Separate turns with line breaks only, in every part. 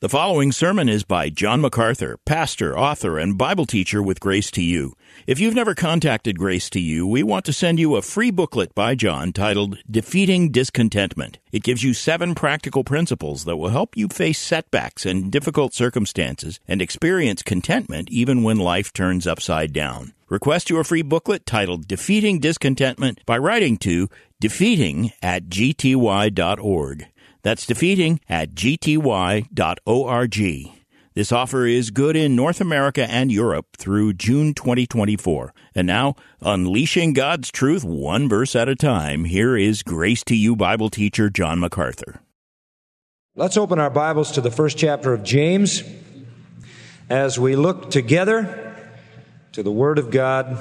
The following sermon is by John MacArthur, pastor, author, and Bible teacher with Grace to You. If you've never contacted Grace to You, we want to send you a free booklet by John titled Defeating Discontentment. It gives you 7 practical principles that will help you face setbacks and difficult circumstances and experience contentment even when life turns upside down. Request your free booklet titled Defeating Discontentment by writing to defeating@gty.org. That's defeating@gty.org. This offer is good in North America and Europe through June 2024. And now, unleashing God's truth one verse at a time, here is Grace to You Bible teacher John MacArthur.
Let's open our Bibles to the first chapter of James as we look together to the Word of God,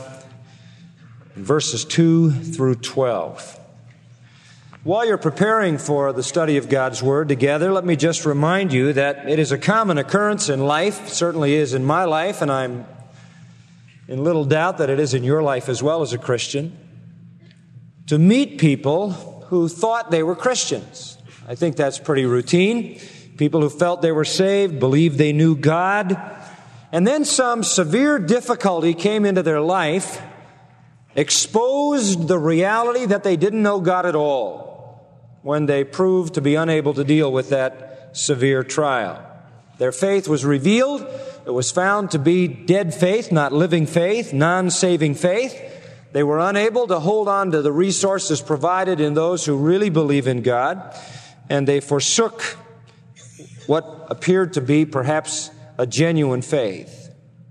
verses 2 through 12. While you're preparing for the study of God's Word together, let me just remind you that it is a common occurrence in life, certainly is in my life, and I'm in little doubt that it is in your life as well as a Christian, to meet people who thought they were Christians. I think that's pretty routine. People who felt they were saved, believed they knew God, and then some severe difficulty came into their life, exposed the reality that they didn't know God at all, when they proved to be unable to deal with that severe trial. Their faith was revealed. It was found to be dead faith, not living faith, non-saving faith. They were unable to hold on to the resources provided in those who really believe in God, and they forsook what appeared to be perhaps a genuine faith.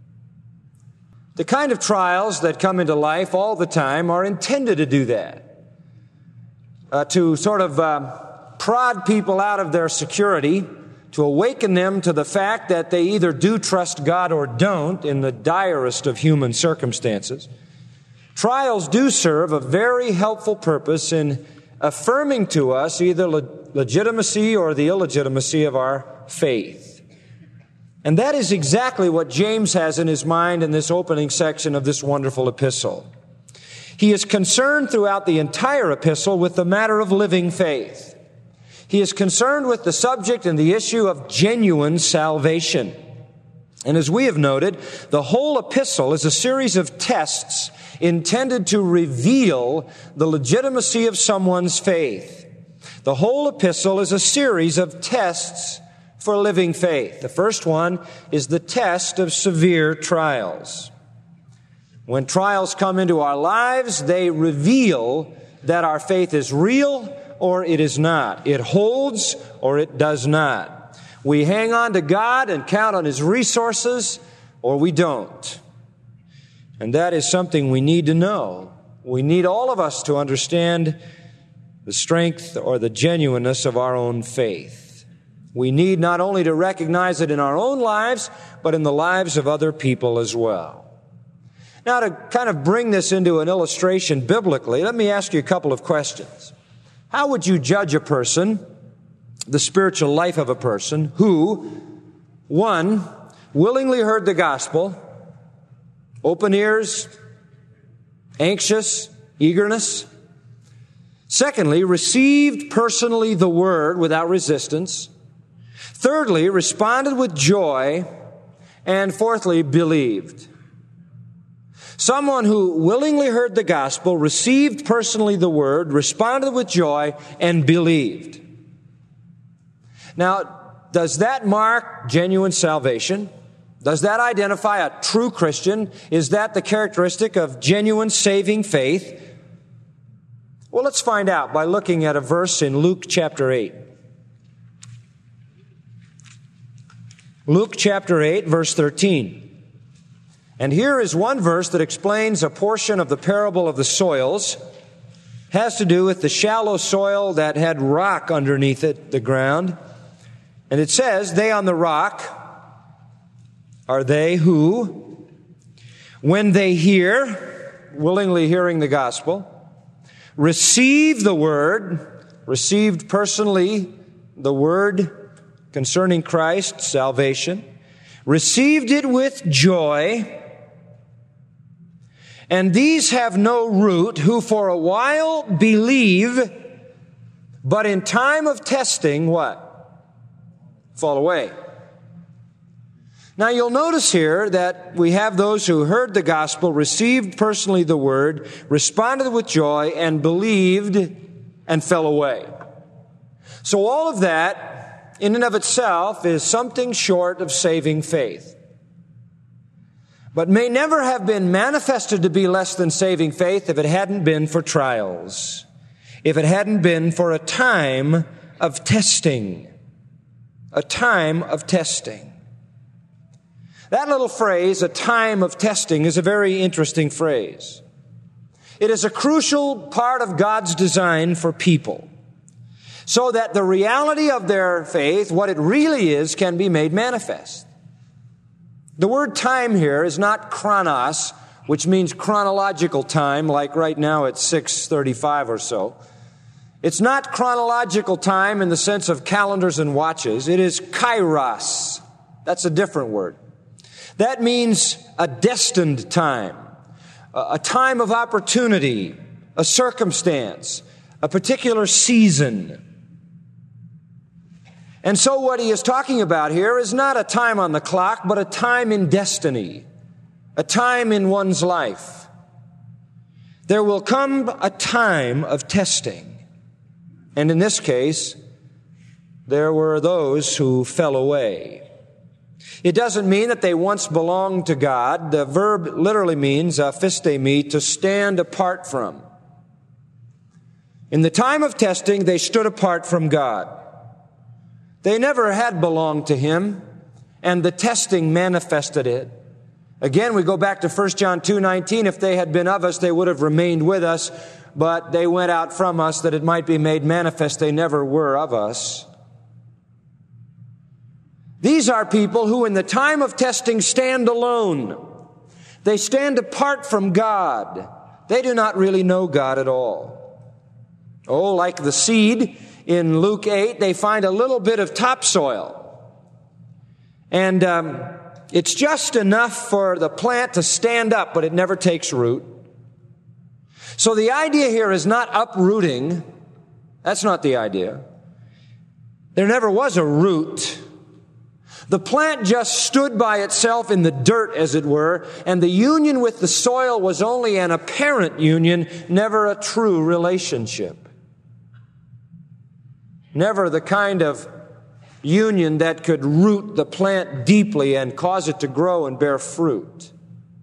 The kind of trials that come into life all the time are intended to do that. To sort of prod people out of their security, to awaken them to the fact that they either do trust God or don't in the direst of human circumstances. Trials do serve a very helpful purpose in affirming to us either legitimacy or the illegitimacy of our faith. And that is exactly what James has in his mind in this opening section of this wonderful epistle. He is concerned throughout the entire epistle with the matter of living faith. He is concerned with the subject and the issue of genuine salvation. And as we have noted, the whole epistle is a series of tests intended to reveal the legitimacy of someone's faith. The whole epistle is a series of tests for living faith. The first one is the test of severe trials. When trials come into our lives, they reveal that our faith is real or it is not. It holds or it does not. We hang on to God and count on His resources or we don't. And that is something we need to know. We need all of us to understand the strength or the genuineness of our own faith. We need not only to recognize it in our own lives, but in the lives of other people as well. Now, to kind of bring this into an illustration biblically, let me ask you a couple of questions. How would you judge a person, the spiritual life of a person, who, 1, willingly heard the gospel, open ears, anxious, eagerness; secondly, received personally the word without resistance; thirdly, responded with joy; and fourthly, believed? Someone who willingly heard the gospel, received personally the word, responded with joy, and believed. Now, does that mark genuine salvation? Does that identify a true Christian? Is that the characteristic of genuine saving faith? Well, let's find out by looking at a verse in Luke chapter 8. Luke chapter 8, verse 13. And here is one verse that explains a portion of the parable of the soils. It has to do with the shallow soil that had rock underneath it, the ground. And it says, they on the rock are they who, when they hear, willingly hearing the gospel, receive the word, received personally the word concerning Christ, salvation, received it with joy. And these have no root, who for a while believe, but in time of testing, what? Fall away. Now you'll notice here that we have those who heard the gospel, received personally the word, responded with joy, and believed and fell away. So all of that, in and of itself, is something short of saving faith, but may never have been manifested to be less than saving faith if it hadn't been for trials, if it hadn't been for a time of testing. A time of testing. That little phrase, a time of testing, is a very interesting phrase. It is a crucial part of God's design for people, so that the reality of their faith, what it really is, can be made manifest. The word time here is not chronos, which means chronological time, like right now it's 6:35 or so. It's not chronological time in the sense of calendars and watches. It is kairos. That's a different word. That means a destined time, a time of opportunity, a circumstance, a particular season. And so what he is talking about here is not a time on the clock, but a time in destiny, a time in one's life. There will come a time of testing. And in this case, there were those who fell away. It doesn't mean that they once belonged to God. The verb literally means apistemi, to stand apart from. In the time of testing, they stood apart from God. They never had belonged to Him, and the testing manifested it. Again, we go back to 1 John 2:19. If they had been of us, they would have remained with us, but they went out from us that it might be made manifest they never were of us. These are people who in the time of testing stand alone. They stand apart from God. They do not really know God at all. Oh, like the seed in Luke 8, they find a little bit of topsoil. And it's just enough for the plant to stand up, but it never takes root. So the idea here is not uprooting. That's not the idea. There never was a root. The plant just stood by itself in the dirt, as it were, and the union with the soil was only an apparent union, never a true relationship. Never the kind of union that could root the plant deeply and cause it to grow and bear fruit.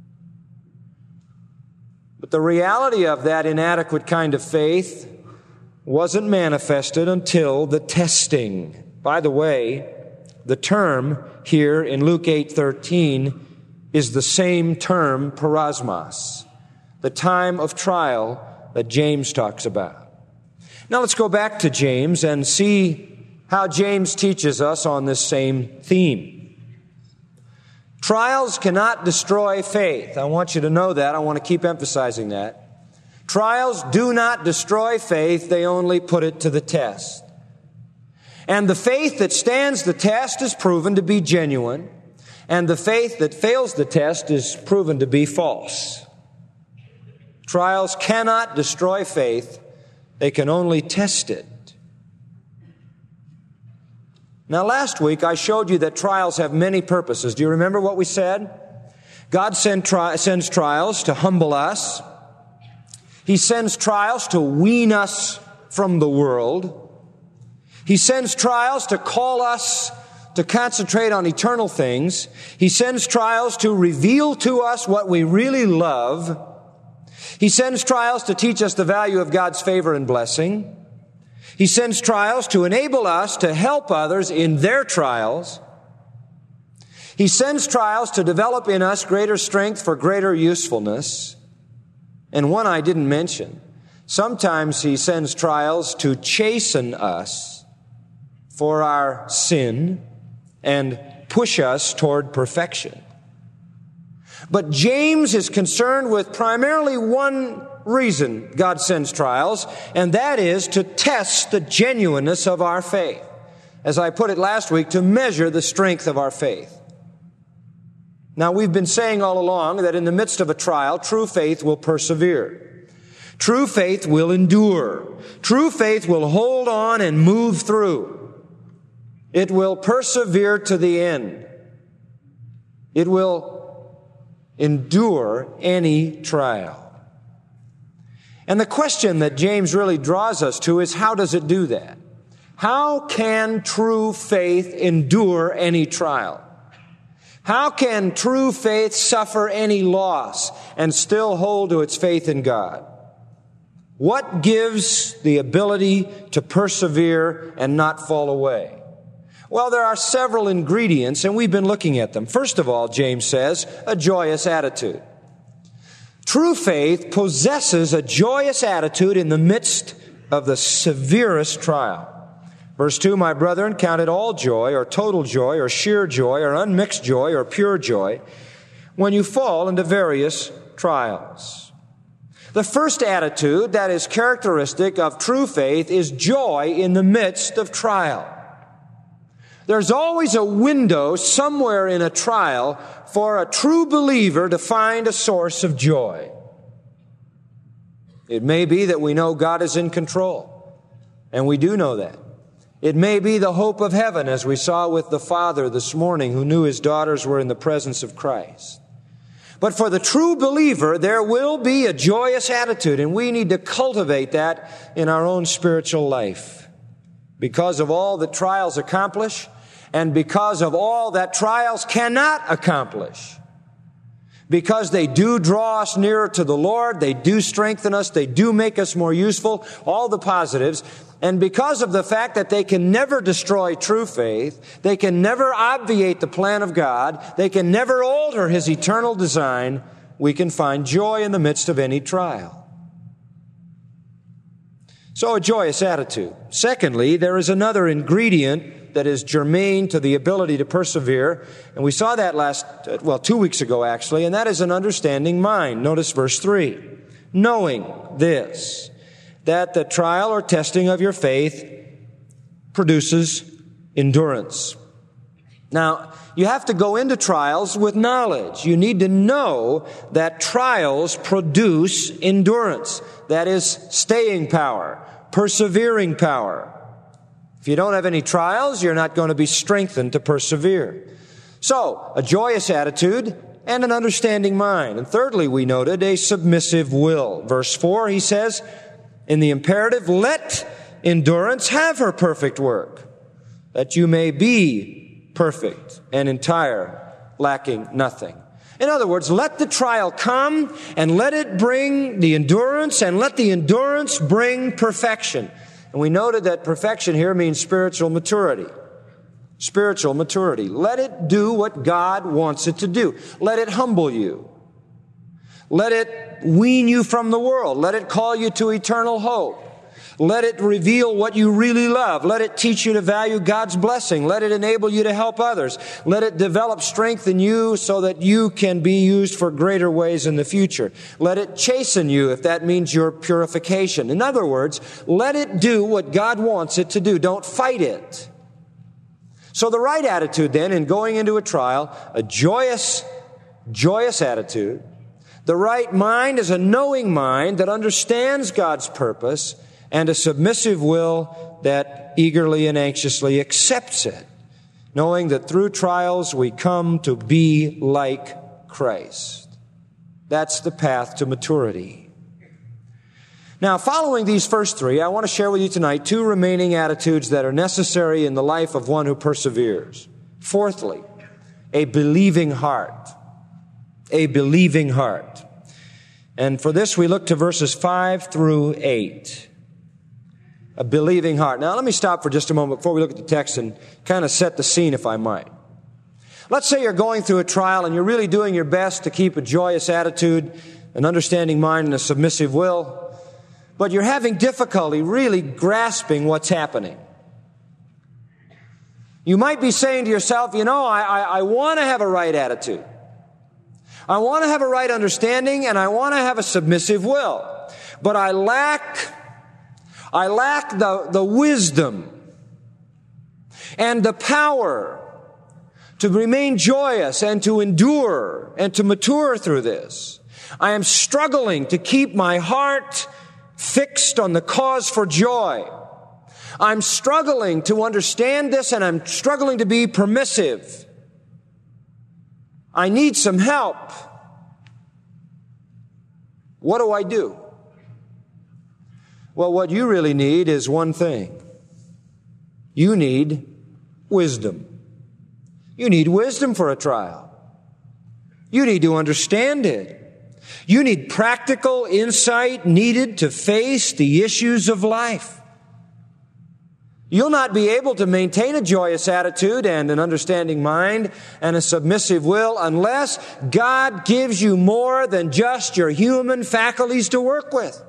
But the reality of that inadequate kind of faith wasn't manifested until the testing. By the way, the term here in Luke 8:13 is the same term, parasmos, the time of trial that James talks about. Now let's go back to James and see how James teaches us on this same theme. Trials cannot destroy faith. I want you to know that. I want to keep emphasizing that. Trials do not destroy faith. They only put it to the test. And the faith that stands the test is proven to be genuine, and the faith that fails the test is proven to be false. Trials cannot destroy faith. They can only test it. Now, last week I showed you that trials have many purposes. Do you remember what we said? God sends trials to humble us. He sends trials to wean us from the world. He sends trials to call us to concentrate on eternal things. He sends trials to reveal to us what we really love. He sends trials to teach us the value of God's favor and blessing. He sends trials to enable us to help others in their trials. He sends trials to develop in us greater strength for greater usefulness. And one I didn't mention. Sometimes He sends trials to chasten us for our sin and push us toward perfection. But James is concerned with primarily one reason God sends trials, and that is to test the genuineness of our faith. As I put it last week, to measure the strength of our faith. Now, we've been saying all along that in the midst of a trial, true faith will persevere. True faith will endure. True faith will hold on and move through. It will persevere to the end. It will endure any trial. And the question that James really draws us to is, how does it do that? How can true faith endure any trial? How can true faith suffer any loss and still hold to its faith in God? What gives the ability to persevere and not fall away? Well, there are several ingredients, and we've been looking at them. First of all, James says, a joyous attitude. True faith possesses a joyous attitude in the midst of the severest trial. Verse 2, my brethren, count it all joy, or total joy, or sheer joy, or unmixed joy, or pure joy, when you fall into various trials. The first attitude that is characteristic of true faith is joy in the midst of trial. There's always a window somewhere in a trial for a true believer to find a source of joy. It may be that we know God is in control, and we do know that. It may be the hope of heaven, as we saw with the father this morning who knew his daughters were in the presence of Christ. But for the true believer, there will be a joyous attitude, and we need to cultivate that in our own spiritual life. Because of all that trials accomplish, and because of all that trials cannot accomplish. Because they do draw us nearer to the Lord, they do strengthen us, they do make us more useful, all the positives. And because of the fact that they can never destroy true faith, they can never obviate the plan of God, they can never alter His eternal design, we can find joy in the midst of any trial. So a joyous attitude. Secondly, there is another ingredient that is germane to the ability to persevere. And we saw that 2 weeks ago actually, and that is an understanding mind. Notice verse 3. Knowing this, that the trial or testing of your faith produces endurance. Now, you have to go into trials with knowledge. You need to know that trials produce endurance. That is staying power, persevering power. If you don't have any trials, you're not going to be strengthened to persevere. So, a joyous attitude and an understanding mind. And thirdly, we noted a submissive will. Verse 4, he says, in the imperative, let endurance have her perfect work, that you may be perfect and entire, lacking nothing. In other words, let the trial come and let it bring the endurance, and let the endurance bring perfection. And we noted that perfection here means spiritual maturity. Spiritual maturity. Let it do what God wants it to do. Let it humble you. Let it wean you from the world. Let it call you to eternal hope. Let it reveal what you really love. Let it teach you to value God's blessing. Let it enable you to help others. Let it develop strength in you so that you can be used for greater ways in the future. Let it chasten you if that means your purification. In other words, let it do what God wants it to do. Don't fight it. So the right attitude then in going into a trial, a joyous attitude. The right mind is a knowing mind that understands God's purpose, and a submissive will that eagerly and anxiously accepts it, knowing that through trials we come to be like Christ. That's the path to maturity. Now, following these first three, I want to share with you tonight two remaining attitudes that are necessary in the life of one who perseveres. Fourthly, a believing heart. A believing heart. And for this we look to verses 5 through 8. A believing heart. Now let me stop for just a moment before we look at the text and kind of set the scene, if I might. Let's say you're going through a trial and you're really doing your best to keep a joyous attitude, an understanding mind, and a submissive will, but you're having difficulty really grasping what's happening. You might be saying to yourself, I want to have a right attitude. I want to have a right understanding, and I want to have a submissive will. But I lack the wisdom and the power to remain joyous and to endure and to mature through this. I am struggling to keep my heart fixed on the cause for joy. I'm struggling to understand this, and I'm struggling to be permissive. I need some help. What do I do? Well, what you really need is one thing. You need wisdom. You need wisdom for a trial. You need to understand it. You need practical insight needed to face the issues of life. You'll not be able to maintain a joyous attitude and an understanding mind and a submissive will unless God gives you more than just your human faculties to work with.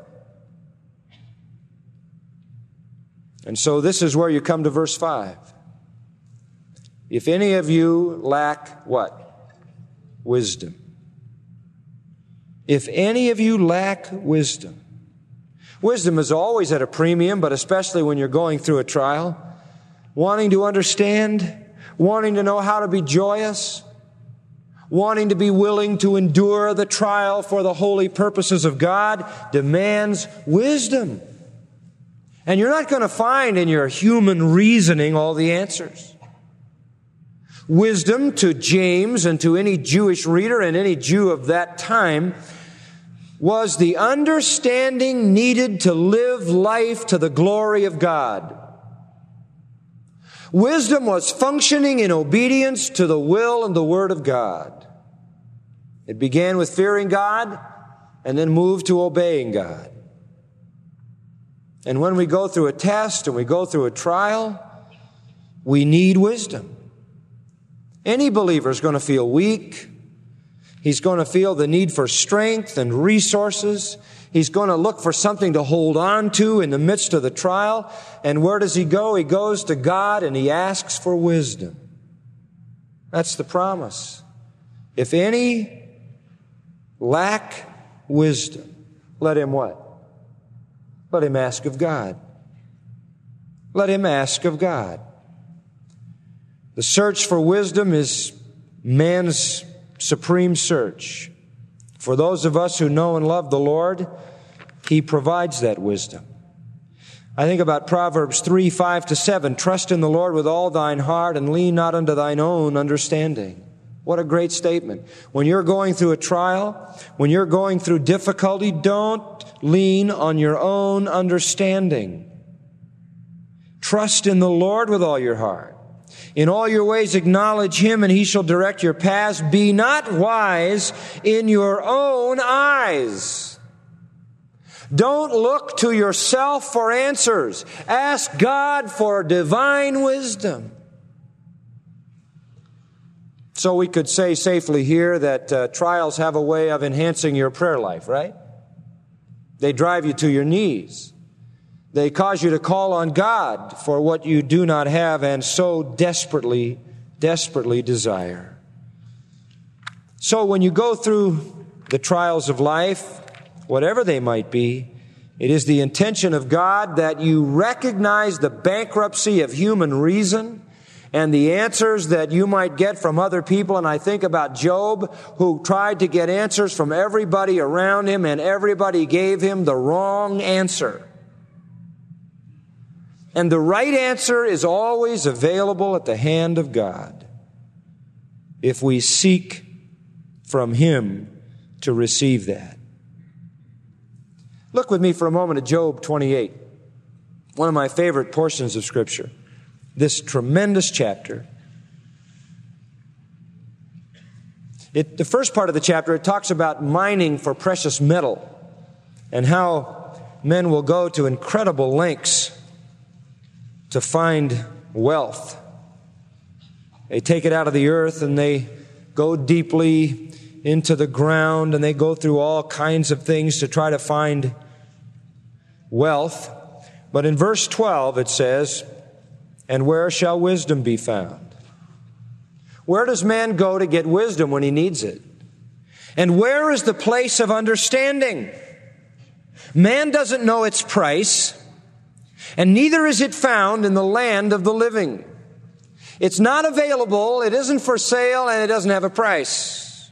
And so this is where you come to verse 5. If any of you lack what? Wisdom. If any of you lack wisdom. Wisdom is always at a premium, but especially when you're going through a trial. Wanting to understand, wanting to know how to be joyous, wanting to be willing to endure the trial for the holy purposes of God demands wisdom. And you're not going to find in your human reasoning all the answers. Wisdom to James and to any Jewish reader and any Jew of that time was the understanding needed to live life to the glory of God. Wisdom was functioning in obedience to the will and the Word of God. It began with fearing God and then moved to obeying God. And when we go through a test and we go through a trial, we need wisdom. Any believer is going to feel weak. He's going to feel the need for strength and resources. He's going to look for something to hold on to in the midst of the trial. And where does he go? He goes to God and he asks for wisdom. That's the promise. If any lack wisdom, let him what? Let him ask of God. Let him ask of God. The search for wisdom is man's supreme search. For those of us who know and love the Lord, He provides that wisdom. I think about Proverbs 3:5-7. Trust in the Lord with all thine heart and lean not unto thine own understanding. What a great statement. When you're going through a trial, when you're going through difficulty, don't lean on your own understanding. Trust in the Lord with all your heart. In all your ways acknowledge Him, and He shall direct your paths. Be not wise in your own eyes. Don't look to yourself for answers. Ask God for divine wisdom. So we could say safely here that trials have a way of enhancing your prayer life, right? They drive you to your knees. They cause you to call on God for what you do not have and so desperately, desperately desire. So when you go through the trials of life, whatever they might be, it is the intention of God that you recognize the bankruptcy of human reason and the answers that you might get from other people. And I think about Job, who tried to get answers from everybody around him, and everybody gave him the wrong answer. And the right answer is always available at the hand of God if we seek from Him to receive that. Look with me for a moment at Job 28, one of my favorite portions of Scripture. This tremendous chapter. The first part of the chapter, it talks about mining for precious metal and how men will go to incredible lengths to find wealth. They take it out of the earth and they go deeply into the ground and they go through all kinds of things to try to find wealth. But in verse 12 it says, "And where shall wisdom be found?" Where does man go to get wisdom when he needs it? And where is the place of understanding? Man doesn't know its price, and neither is it found in the land of the living. It's not available, it isn't for sale, and it doesn't have a price.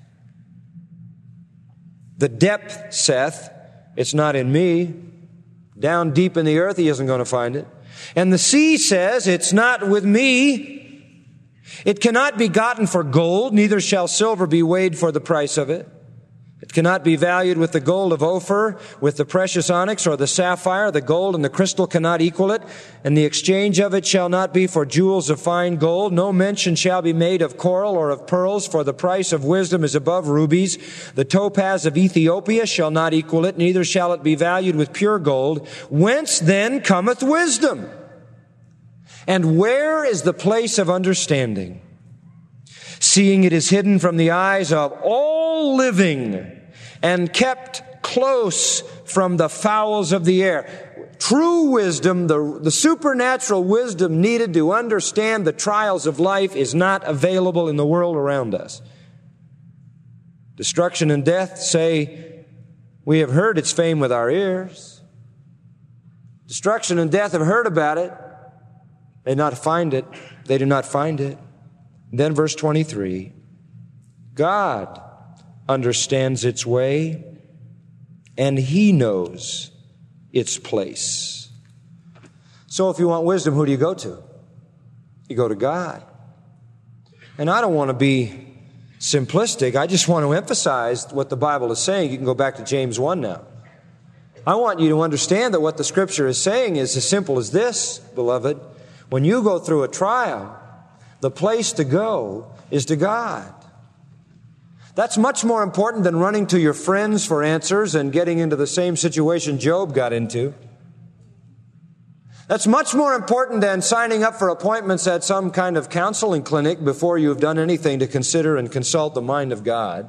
The depth saith, "It's not in me." Down deep in the earth, he isn't going to find it. And the sea says, "It's not with me." It cannot be gotten for gold, neither shall silver be weighed for the price of it. It cannot be valued with the gold of Ophir, with the precious onyx or the sapphire. The gold and the crystal cannot equal it, and the exchange of it shall not be for jewels of fine gold. No mention shall be made of coral or of pearls, for the price of wisdom is above rubies. The topaz of Ethiopia shall not equal it, neither shall it be valued with pure gold. Whence then cometh wisdom? And where is the place of understanding? Seeing it is hidden from the eyes of all living and kept close from the fowls of the air. True wisdom, the supernatural wisdom needed to understand the trials of life, is not available in the world around us. Destruction and death say, we have heard its fame with our ears. Destruction and death have heard about it. They do not find it. They do not find it. Then verse 23, God understands its way, and He knows its place. So if you want wisdom, who do you go to? You go to God. And I don't want to be simplistic. I just want to emphasize what the Bible is saying. You can go back to James 1 now. I want you to understand that what the Scripture is saying is as simple as this, beloved. When you go through a trial, the place to go is to God. That's much more important than running to your friends for answers and getting into the same situation Job got into. That's much more important than signing up for appointments at some kind of counseling clinic before you've done anything to consider and consult the mind of God.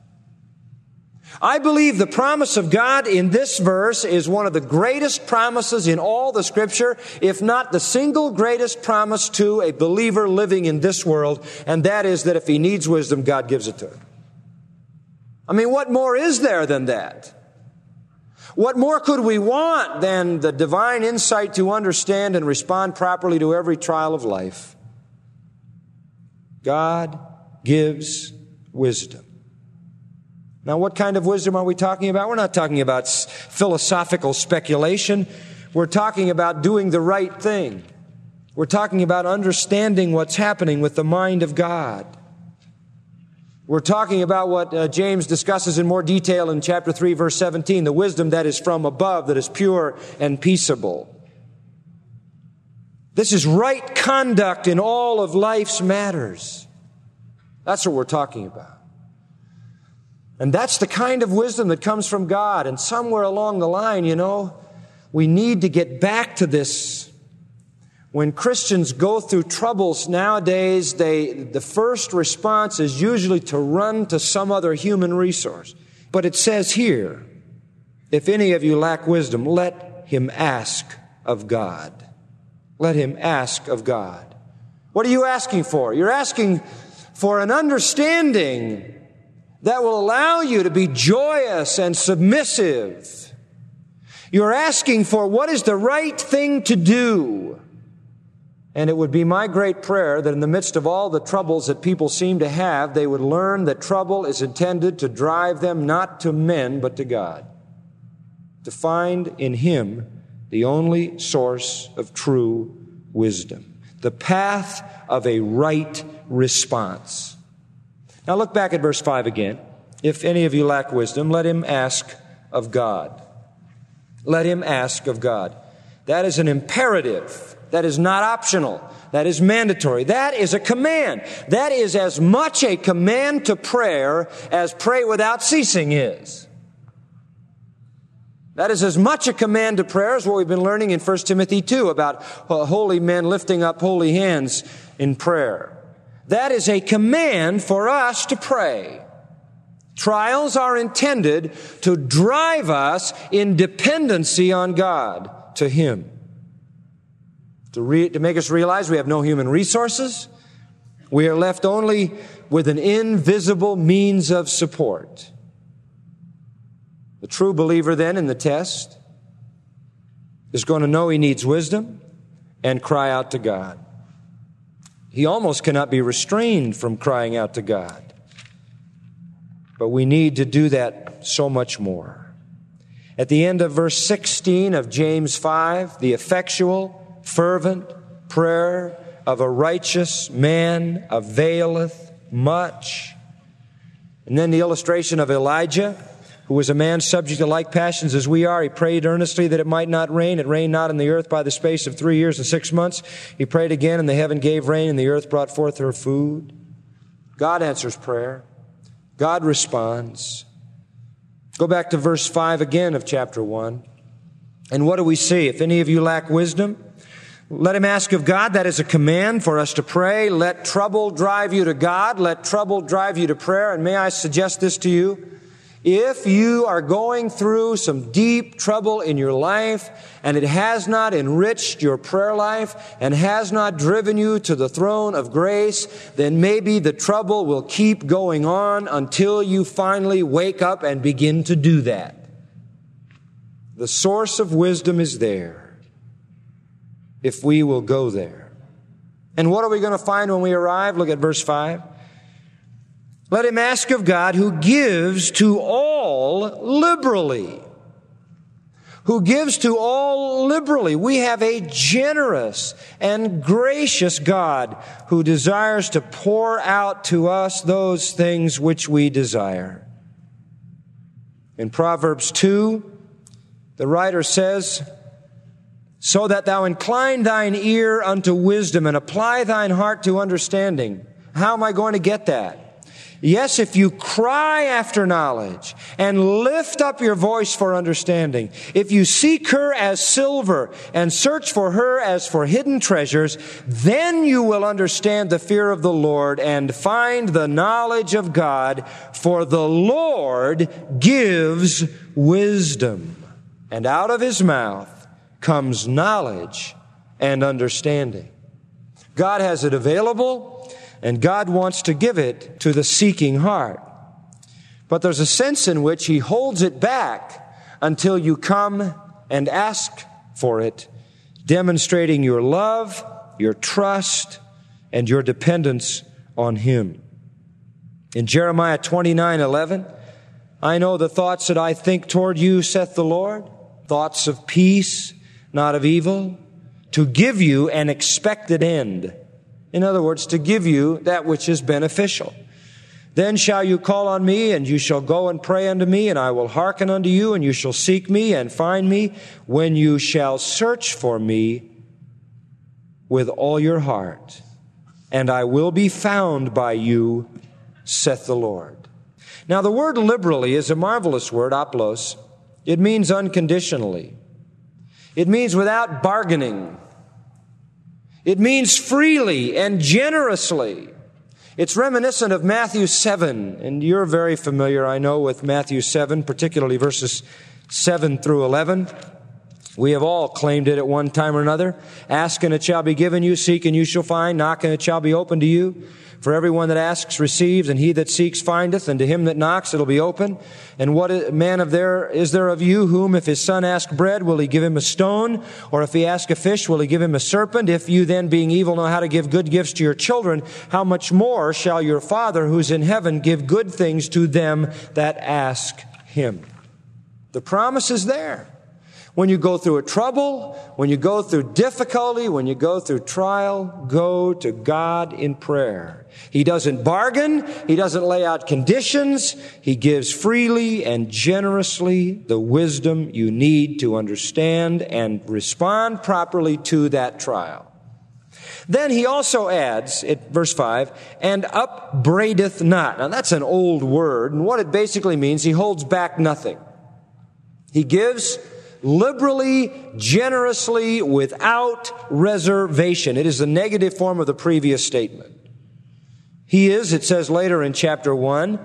I believe the promise of God in this verse is one of the greatest promises in all the Scripture, if not the single greatest promise to a believer living in this world, and that is that if he needs wisdom, God gives it to him. I mean, what more is there than that? What more could we want than the divine insight to understand and respond properly to every trial of life? God gives wisdom. Now, what kind of wisdom are we talking about? We're not talking about philosophical speculation. We're talking about doing the right thing. We're talking about understanding what's happening with the mind of God. We're talking about what James discusses in more detail in chapter 3, verse 17, the wisdom that is from above, that is pure and peaceable. This is right conduct in all of life's matters. That's what we're talking about. And that's the kind of wisdom that comes from God. And somewhere along the line, we need to get back to this. When Christians go through troubles nowadays, the first response is usually to run to some other human resource. But it says here, if any of you lack wisdom, let him ask of God. Let him ask of God. What are you asking for? You're asking for an understanding that will allow you to be joyous and submissive. You're asking for what is the right thing to do. And it would be my great prayer that in the midst of all the troubles that people seem to have, they would learn that trouble is intended to drive them not to men, but to God. To find in Him the only source of true wisdom. The path of a right response. Now look back at verse 5 again. If any of you lack wisdom, let him ask of God. Let him ask of God. That is an imperative. That is not optional. That is mandatory. That is a command. That is as much a command to prayer as pray without ceasing is. That is as much a command to prayer as what we've been learning in 1 Timothy 2 about holy men lifting up holy hands in prayer. That is a command for us to pray. Trials are intended to drive us in dependency on God, to Him. To make us realize we have no human resources. We are left only with an invisible means of support. The true believer then in the test is going to know he needs wisdom and cry out to God. He almost cannot be restrained from crying out to God. But we need to do that so much more. At the end of verse 16 of James 5, the effectual, fervent prayer of a righteous man availeth much. And then the illustration of Elijah, who was a man subject to like passions as we are. He prayed earnestly that it might not rain. It rained not in the earth by the space of 3 years and 6 months. He prayed again, and the heaven gave rain, and the earth brought forth her food. God answers prayer. God responds. Go back to verse 5 again of chapter 1. And what do we see? If any of you lack wisdom, let him ask of God. That is a command for us to pray. Let trouble drive you to God. Let trouble drive you to prayer. And may I suggest this to you? If you are going through some deep trouble in your life and it has not enriched your prayer life and has not driven you to the throne of grace, then maybe the trouble will keep going on until you finally wake up and begin to do that. The source of wisdom is there if we will go there. And what are we going to find when we arrive? Look at verse 5. Let him ask of God, who gives to all liberally. Who gives to all liberally. We have a generous and gracious God who desires to pour out to us those things which we desire. In Proverbs 2, the writer says, so that thou incline thine ear unto wisdom and apply thine heart to understanding. How am I going to get that? Yes, if you cry after knowledge and lift up your voice for understanding, if you seek her as silver and search for her as for hidden treasures, then you will understand the fear of the Lord and find the knowledge of God, for the Lord gives wisdom, and out of his mouth comes knowledge and understanding. God has it available, and God wants to give it to the seeking heart. But there's a sense in which he holds it back until you come and ask for it, demonstrating your love, your trust, and your dependence on him. In Jeremiah 29:11, I know the thoughts that I think toward you, saith the Lord, thoughts of peace, not of evil, to give you an expected end. In other words, to give you that which is beneficial. Then shall you call on me, and you shall go and pray unto me, and I will hearken unto you, and you shall seek me and find me when you shall search for me with all your heart. And I will be found by you, saith the Lord. Now the word liberally is a marvelous word, aplos. It means unconditionally. It means without bargaining. It means freely and generously. It's reminiscent of Matthew 7, and you're very familiar, I know, with Matthew 7, particularly verses 7 through 11. We have all claimed it at one time or another. Ask and it shall be given you, seek and you shall find, knock and it shall be opened to you. For everyone that asks receives, and he that seeks findeth, and to him that knocks it'll be open. And what man is there of you whom, if his son ask bread, will he give him a stone? Or if he ask a fish, will he give him a serpent? If you then, being evil, know how to give good gifts to your children, how much more shall your Father who's in heaven give good things to them that ask him? The promise is there. When you go through a trouble, when you go through difficulty, when you go through trial, go to God in prayer. He doesn't bargain. He doesn't lay out conditions. He gives freely and generously the wisdom you need to understand and respond properly to that trial. Then he also adds, at verse 5, and upbraideth not. Now that's an old word, and what it basically means, he holds back nothing. He gives liberally, generously, without reservation. It is the negative form of the previous statement. He is, it says later in chapter 1,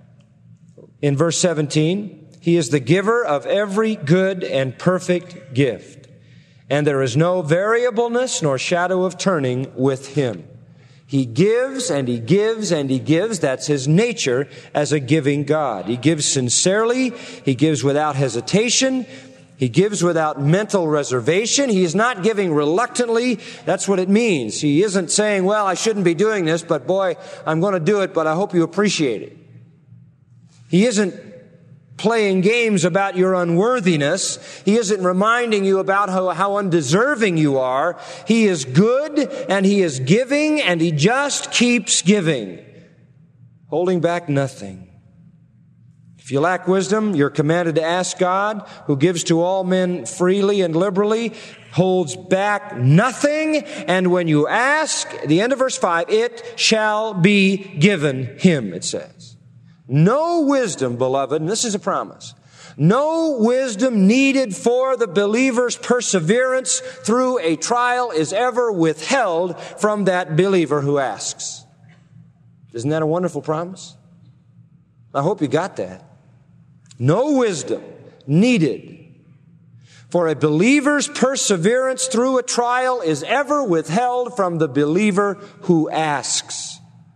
in verse 17, he is the giver of every good and perfect gift. And there is no variableness nor shadow of turning with him. He gives and he gives and he gives. That's his nature as a giving God. He gives sincerely. He gives without hesitation. He gives without mental reservation. He is not giving reluctantly. That's what it means. He isn't saying, well, I shouldn't be doing this, but boy, I'm going to do it, but I hope you appreciate it. He isn't playing games about your unworthiness. He isn't reminding you about how undeserving you are. He is good, and He is giving, and He just keeps giving, holding back nothing. If you lack wisdom, you're commanded to ask God, who gives to all men freely and liberally, holds back nothing, and when you ask, at the end of verse 5, it shall be given him, it says. No wisdom, beloved, and this is a promise, no wisdom needed for the believer's perseverance through a trial is ever withheld from that believer who asks. Isn't that a wonderful promise? I hope you got that. No wisdom needed for a believer's perseverance through a trial is ever withheld from the believer who asks.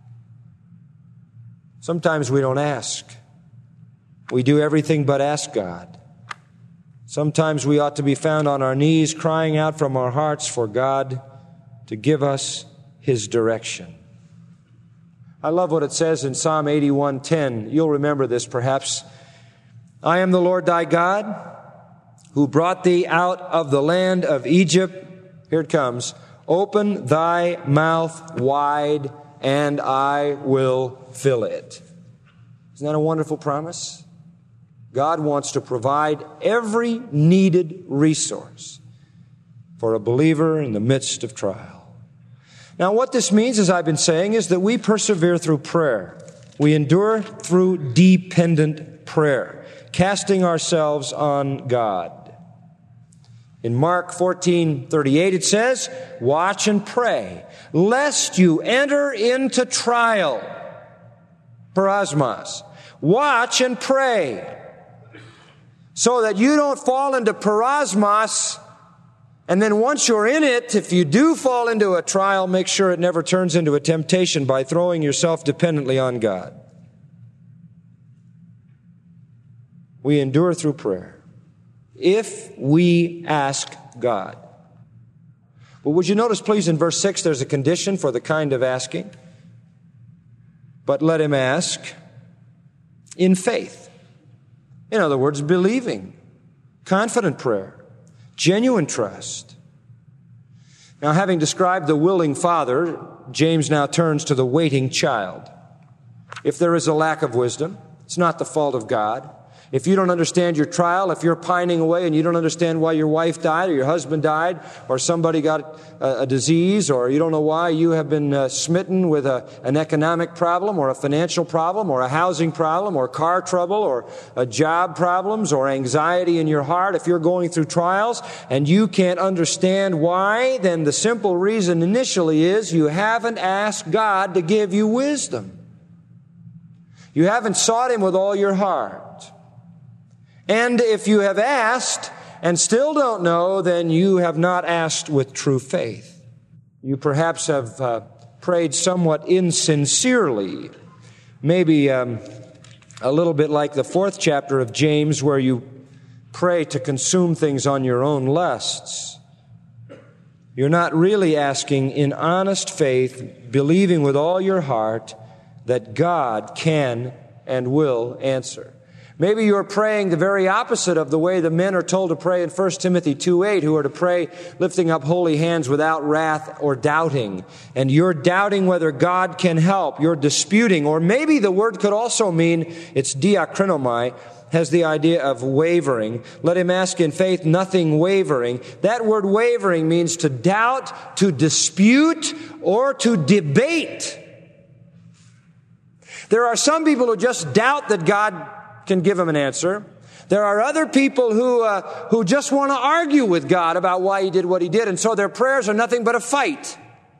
Sometimes we don't ask. We do everything but ask God. Sometimes we ought to be found on our knees crying out from our hearts for God to give us His direction. I love what it says in Psalm 81:10. You'll remember this perhaps. I am the Lord thy God, who brought thee out of the land of Egypt. Here it comes. Open thy mouth wide, and I will fill it. Isn't that a wonderful promise? God wants to provide every needed resource for a believer in the midst of trial. Now, what this means, as I've been saying, is that we persevere through prayer. We endure through dependent prayer, casting ourselves on God. In Mark 14:38 it says, watch and pray, lest you enter into trial. Parasmos. Watch and pray, so that you don't fall into parasmos, and then once you're in it, if you do fall into a trial, make sure it never turns into a temptation by throwing yourself dependently on God. We endure through prayer if we ask God. But would you notice, please, in verse 6, there's a condition for the kind of asking. But let him ask in faith. In other words, believing, confident prayer, genuine trust. Now, having described the willing father, James now turns to the waiting child. If there is a lack of wisdom, it's not the fault of God. If you don't understand your trial, if you're pining away and you don't understand why your wife died or your husband died or somebody got a disease, or you don't know why you have been smitten with an economic problem or a financial problem or a housing problem or car trouble or job problems or anxiety in your heart, if you're going through trials and you can't understand why, then the simple reason initially is you haven't asked God to give you wisdom. You haven't sought Him with all your heart. And if you have asked and still don't know, then you have not asked with true faith. You perhaps have prayed somewhat insincerely, maybe a little bit like the 4th chapter of James, where you pray to consume things on your own lusts. You're not really asking in honest faith, believing with all your heart that God can and will answer. Maybe you're praying the very opposite of the way the men are told to pray in 1 Timothy 2:8, who are to pray lifting up holy hands without wrath or doubting. And you're doubting whether God can help. You're disputing. Or maybe the word could also mean, it's diakrinomai, has the idea of wavering. Let him ask in faith, nothing wavering. That word wavering means to doubt, to dispute, or to debate. There are some people who just doubt that God can give him an answer. There are other people who just want to argue with God about why He did what He did, and so their prayers are nothing but a fight.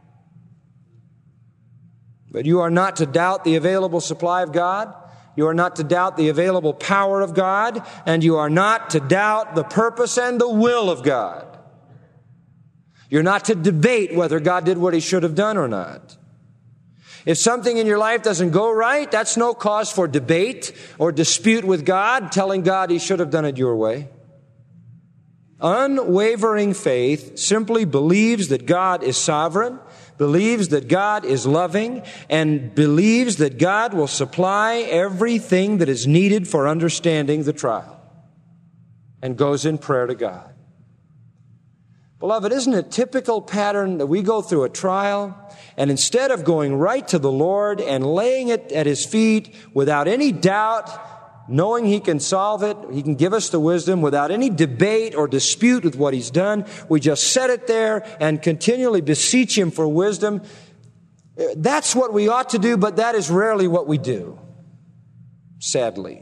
But you are not to doubt the available supply of God. You are not to doubt the available power of God, and you are not to doubt the purpose and the will of God. You're not to debate whether God did what He should have done or not. If something in your life doesn't go right, that's no cause for debate or dispute with God, telling God He should have done it your way. Unwavering faith simply believes that God is sovereign, believes that God is loving, and believes that God will supply everything that is needed for understanding the trial, and goes in prayer to God. Beloved, isn't it a typical pattern that we go through a trial, and instead of going right to the Lord and laying it at His feet without any doubt, knowing He can solve it, He can give us the wisdom, without any debate or dispute with what He's done, we just set it there and continually beseech Him for wisdom. That's what we ought to do, but that is rarely what we do, sadly.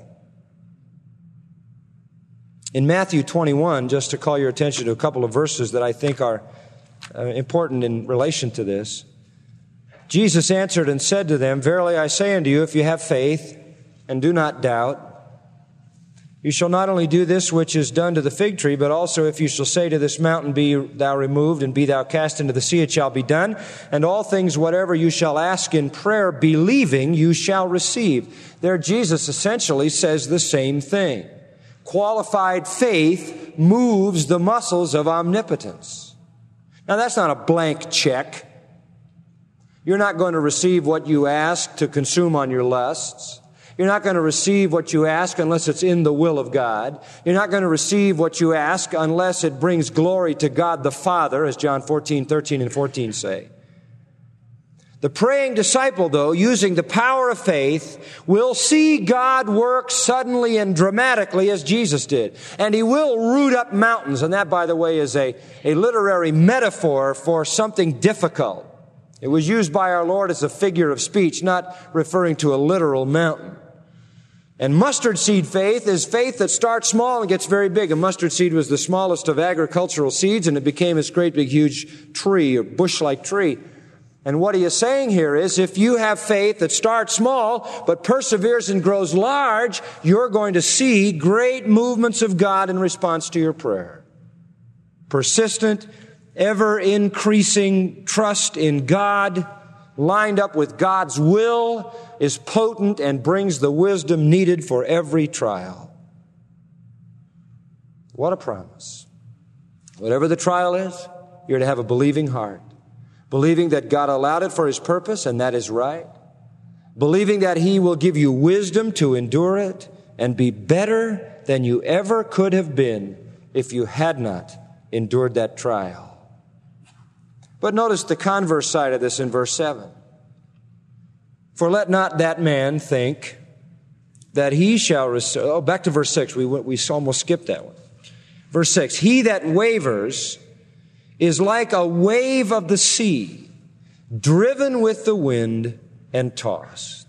In Matthew 21, just to call your attention to a couple of verses that I think are important in relation to this, Jesus answered and said to them, "Verily I say unto you, if you have faith and do not doubt, you shall not only do this which is done to the fig tree, but also if you shall say to this mountain, be thou removed and be thou cast into the sea, it shall be done. And all things whatever you shall ask in prayer, believing, you shall receive." There Jesus essentially says the same thing. Qualified faith moves the muscles of omnipotence. Now that's not a blank check. You're not going to receive what you ask to consume on your lusts. You're not going to receive what you ask unless it's in the will of God. You're not going to receive what you ask unless it brings glory to God the Father, as John 14:13 and 14 say. The praying disciple, though, using the power of faith, will see God work suddenly and dramatically as Jesus did. And He will root up mountains. And that, by the way, is a literary metaphor for something difficult. It was used by our Lord as a figure of speech, not referring to a literal mountain. And mustard seed faith is faith that starts small and gets very big. A mustard seed was the smallest of agricultural seeds, and it became this great big huge tree, or bush-like tree. And what He is saying here is, if you have faith that starts small but perseveres and grows large, you're going to see great movements of God in response to your prayer. Persistent, ever-increasing trust in God, lined up with God's will, is potent and brings the wisdom needed for every trial. What a promise. Whatever the trial is, you're to have a believing heart. Believing that God allowed it for His purpose, and that is right. Believing that He will give you wisdom to endure it and be better than you ever could have been if you had not endured that trial. But notice the converse side of this in verse 7. "For let not that man think that he shall receive..." Oh, back to verse 6. We almost skipped that one. Verse 6. "He that wavers is like a wave of the sea, driven with the wind and tossed."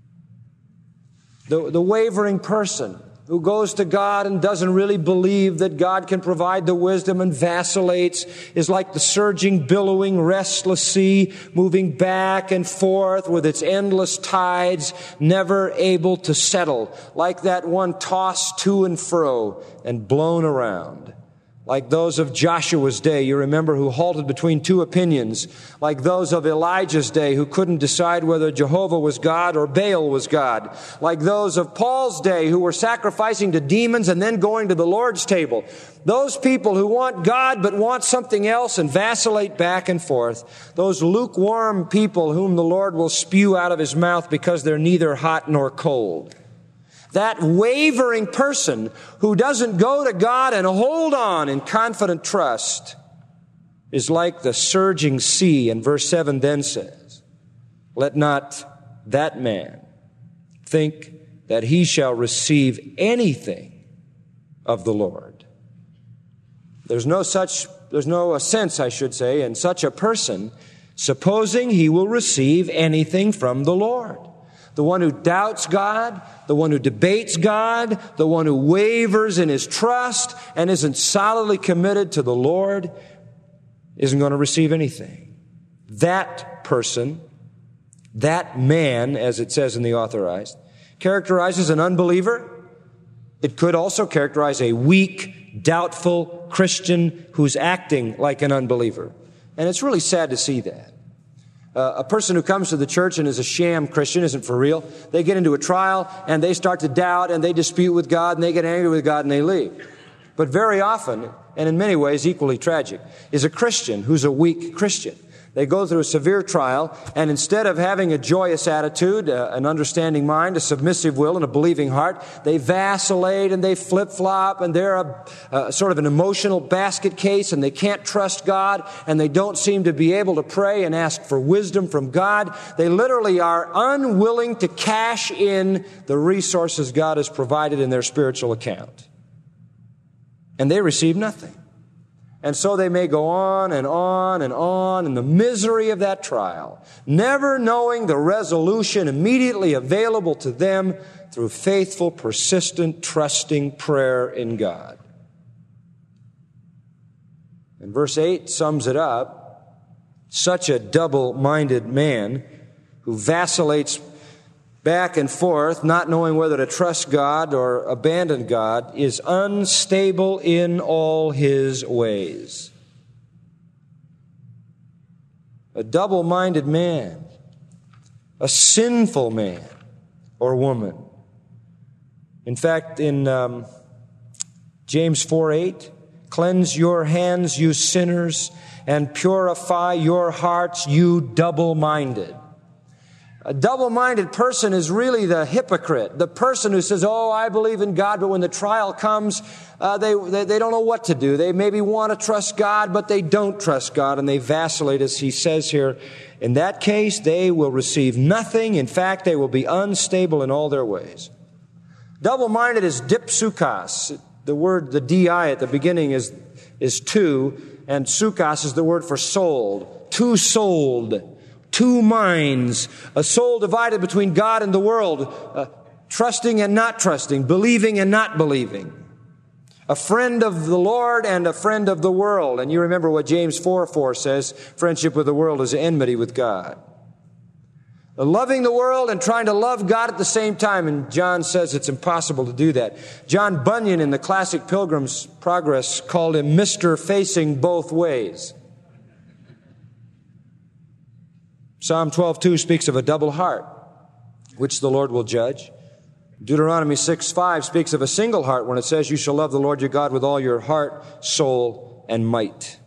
The wavering person who goes to God and doesn't really believe that God can provide the wisdom and vacillates is like the surging, billowing, restless sea, moving back and forth with its endless tides, never able to settle, like that one tossed to and fro and blown around. Like those of Joshua's day, you remember, who halted between two opinions. Like those of Elijah's day, who couldn't decide whether Jehovah was God or Baal was God. Like those of Paul's day, who were sacrificing to demons and then going to the Lord's table. Those people who want God but want something else and vacillate back and forth. Those lukewarm people whom the Lord will spew out of His mouth because they're neither hot nor cold. That wavering person who doesn't go to God and hold on in confident trust is like the surging sea. And verse 7 then says, "Let not that man think that he shall receive anything of the Lord." There's no sense, I should say, in such a person supposing he will receive anything from the Lord. The one who doubts God, the one who debates God, the one who wavers in his trust and isn't solidly committed to the Lord isn't going to receive anything. That person, that man, as it says in the Authorized, characterizes an unbeliever. It could also characterize a weak, doubtful Christian who's acting like an unbeliever. And it's really sad to see that. A person who comes to the church and is a sham Christian, isn't for real, they get into a trial and they start to doubt and they dispute with God and they get angry with God and they leave. But very often, and in many ways equally tragic, is a Christian who's a weak Christian. They go through a severe trial, and instead of having a joyous attitude, an understanding mind, a submissive will, and a believing heart, they vacillate and they flip-flop, and they're a sort of an emotional basket case, and they can't trust God, and they don't seem to be able to pray and ask for wisdom from God. They literally are unwilling to cash in the resources God has provided in their spiritual account. And they receive nothing. And so they may go on and on and on in the misery of that trial, never knowing the resolution immediately available to them through faithful, persistent, trusting prayer in God. And verse 8 sums it up. Such a double-minded man who vacillates back and forth, not knowing whether to trust God or abandon God, is unstable in all his ways. A double-minded man, a sinful man or woman. In fact, in James 4:8, cleanse your hands, you sinners, and purify your hearts, you double-minded. A double-minded person is really the hypocrite, the person who says, oh, I believe in God, but when the trial comes, they don't know what to do. They maybe want to trust God, but they don't trust God, and they vacillate, as he says here. In that case, they will receive nothing. In fact, they will be unstable in all their ways. Double-minded is dipsukas. The word, the di at the beginning is two, and sukas is the word for sold. Two-souled. Two minds, a soul divided between God and the world, trusting and not trusting, believing and not believing. A friend of the Lord and a friend of the world. And you remember what James 4:4 says, friendship with the world is enmity with God. Loving the world and trying to love God at the same time. And John says it's impossible to do that. John Bunyan in the classic Pilgrim's Progress called him Mr. Facing Both Ways. Psalm 12:2 speaks of a double heart, which the Lord will judge. Deuteronomy 6:5 speaks of a single heart when it says, you shall love the Lord your God with all your heart, soul, and might.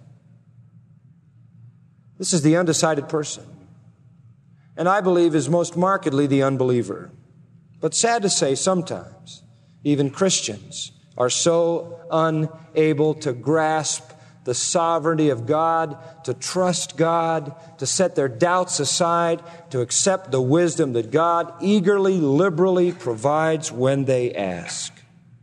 This is the undecided person, and I believe is most markedly the unbeliever. But sad to say, sometimes even Christians are so unable to grasp the sovereignty of God, to trust God, to set their doubts aside, to accept the wisdom that God eagerly, liberally provides when they ask.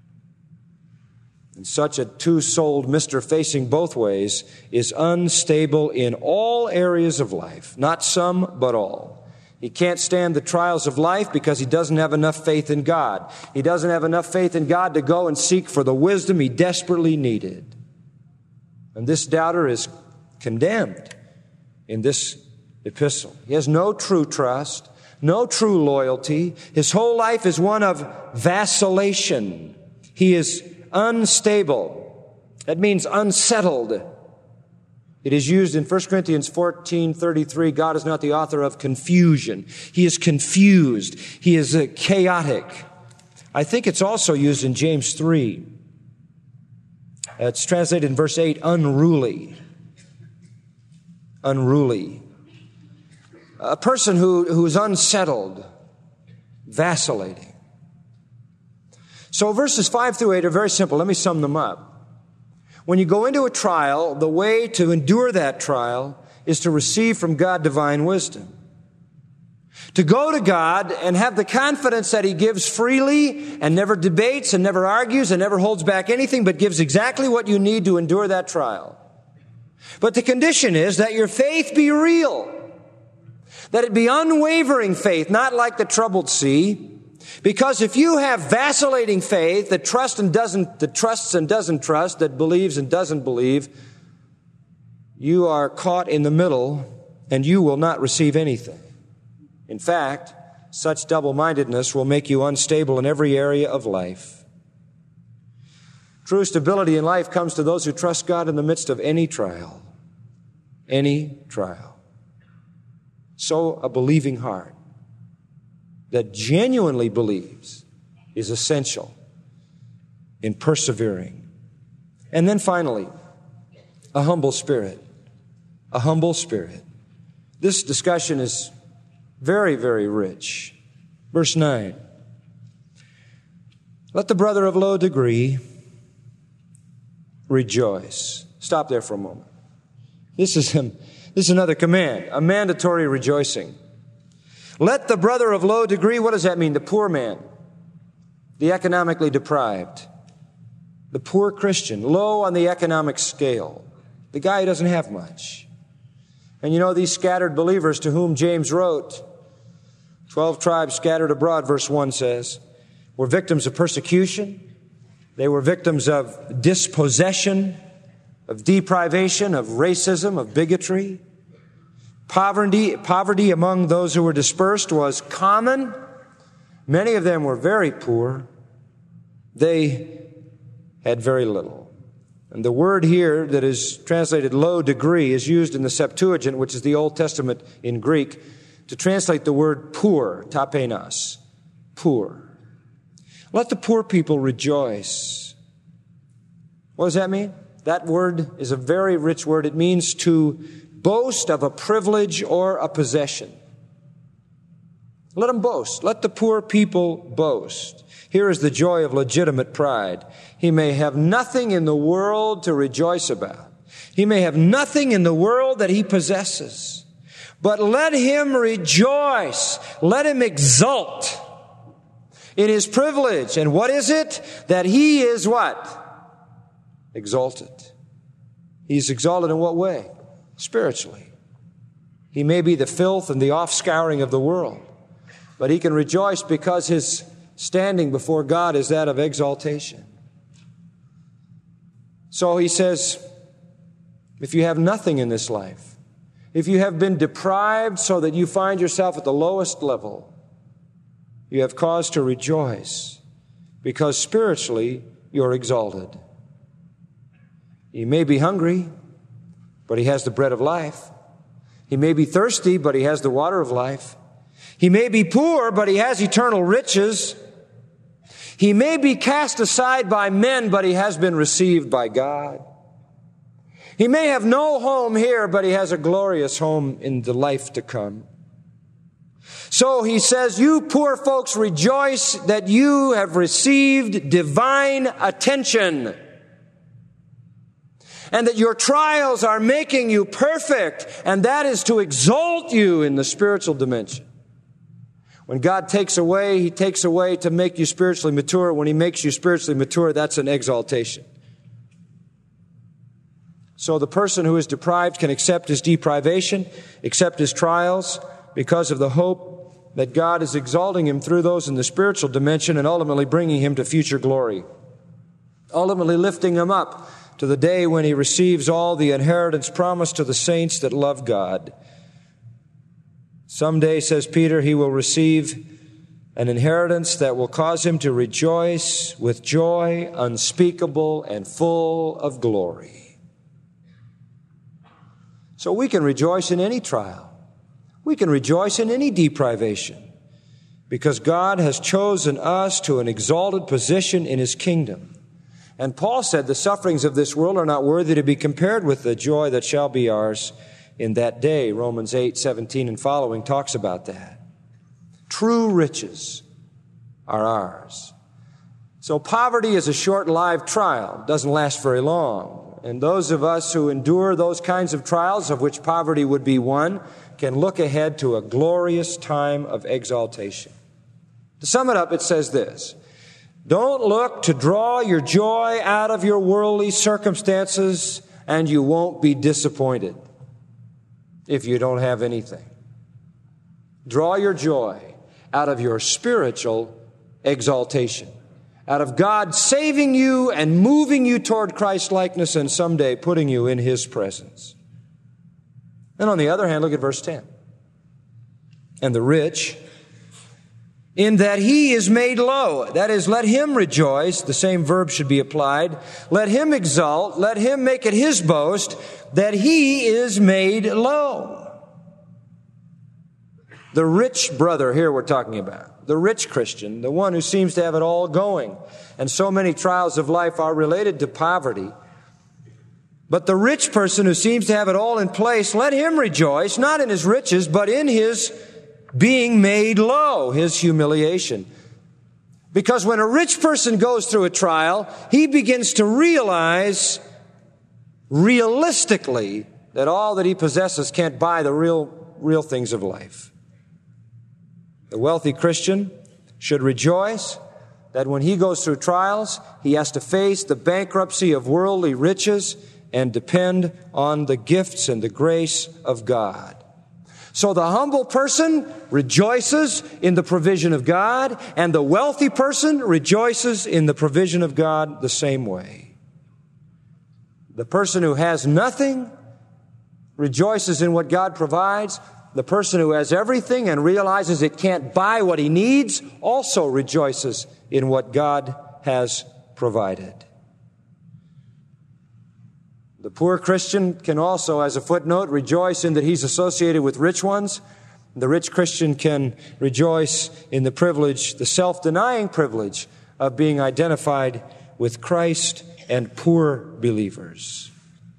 And such a two-souled Mr. Facing Both Ways is unstable in all areas of life, not some, but all. He can't stand the trials of life because he doesn't have enough faith in God. He doesn't have enough faith in God to go and seek for the wisdom he desperately needed. And this doubter is condemned in this epistle. He has no true trust, no true loyalty. His whole life is one of vacillation. He is unstable. That means unsettled. It is used in 1 Corinthians 14:33. God is not the author of confusion. He is confused. He is chaotic. I think it's also used in James 3. It's translated in verse 8, unruly. Unruly. A person who is unsettled, vacillating. So verses 5 through 8 are very simple. Let me sum them up. When you go into a trial, the way to endure that trial is to receive from God divine wisdom. To go to God and have the confidence that He gives freely and never debates and never argues and never holds back anything, but gives exactly what you need to endure that trial. But the condition is that your faith be real. That it be unwavering faith, not like the troubled sea. Because if you have vacillating faith that trusts and doesn't trust, that believes and doesn't believe, you are caught in the middle and you will not receive anything. In fact, such double-mindedness will make you unstable in every area of life. True stability in life comes to those who trust God in the midst of any trial. Any trial. So a believing heart that genuinely believes is essential in persevering. And then finally, a humble spirit. A humble spirit. This discussion is very, very rich. Verse 9. Let the brother of low degree rejoice. Stop there for a moment. This is another command, a mandatory rejoicing. Let the brother of low degree, what does that mean? The poor man, the economically deprived, the poor Christian, low on the economic scale, the guy who doesn't have much. And you know, these scattered believers to whom James wrote, 12 tribes scattered abroad, verse 1 says, were victims of persecution. They were victims of dispossession, of deprivation, of racism, of bigotry. Poverty among those who were dispersed was common. Many of them were very poor. They had very little. And the word here that is translated low degree is used in the Septuagint, which is the Old Testament in Greek, to translate the word poor, tapenos, poor. Let the poor people rejoice. What does that mean? That word is a very rich word. It means to boast of a privilege or a possession. Let them boast. Let the poor people boast. Here is the joy of legitimate pride. He may have nothing in the world to rejoice about. He may have nothing in the world that he possesses. But let him rejoice. Let him exult in his privilege. And what is it? That he is what? Exalted. He's exalted in what way? Spiritually. He may be the filth and the offscouring of the world, but he can rejoice because his standing before God is that of exaltation. So he says, if you have nothing in this life, if you have been deprived so that you find yourself at the lowest level, you have cause to rejoice because spiritually you're exalted. He may be hungry, but he has the bread of life. He may be thirsty, but he has the water of life. He may be poor, but he has eternal riches. He may be cast aside by men, but he has been received by God. He may have no home here, but he has a glorious home in the life to come. So he says, you poor folks rejoice that you have received divine attention, and that your trials are making you perfect, and that is to exalt you in the spiritual dimension. When God takes away, he takes away to make you spiritually mature. When he makes you spiritually mature, that's an exaltation. So the person who is deprived can accept his deprivation, accept his trials, because of the hope that God is exalting him through those in the spiritual dimension and ultimately bringing him to future glory, ultimately lifting him up to the day when he receives all the inheritance promised to the saints that love God. Someday, says Peter, he will receive an inheritance that will cause him to rejoice with joy unspeakable and full of glory. So we can rejoice in any trial. We can rejoice in any deprivation because God has chosen us to an exalted position in his kingdom. And Paul said the sufferings of this world are not worthy to be compared with the joy that shall be ours in that day. Romans 8:17 and following talks about that. True riches are ours. So poverty is a short-lived trial. It doesn't last very long. And those of us who endure those kinds of trials, of which poverty would be one, can look ahead to a glorious time of exaltation. To sum it up, it says this: don't look to draw your joy out of your worldly circumstances, and you won't be disappointed if you don't have anything. Draw your joy out of your spiritual exaltation, out of God saving you and moving you toward Christ-likeness and someday putting you in his presence. And on the other hand, look at verse 10. And the rich, in that he is made low. That is, let him rejoice. The same verb should be applied. Let him exult. Let him make it his boast that he is made low. The rich brother here we're talking about, the rich Christian, the one who seems to have it all going. And so many trials of life are related to poverty. But the rich person who seems to have it all in place, let him rejoice, not in his riches, but in his being made low, his humiliation. Because when a rich person goes through a trial, he begins to realize realistically that all that he possesses can't buy the real things of life. The wealthy Christian should rejoice that when he goes through trials, he has to face the bankruptcy of worldly riches and depend on the gifts and the grace of God. So the humble person rejoices in the provision of God, and the wealthy person rejoices in the provision of God the same way. The person who has nothing rejoices in what God provides. The person who has everything and realizes it can't buy what he needs also rejoices in what God has provided. The poor Christian can also, as a footnote, rejoice in that he's associated with rich ones. The rich Christian can rejoice in the privilege, the self-denying privilege of being identified with Christ and poor believers.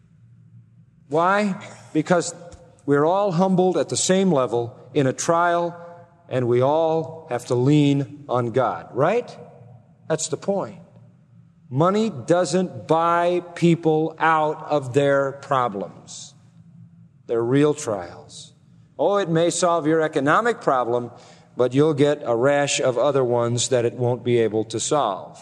Why? Because we're all humbled at the same level in a trial, and we all have to lean on God, right? That's the point. Money doesn't buy people out of their problems, their real trials. Oh, it may solve your economic problem, but you'll get a rash of other ones that it won't be able to solve.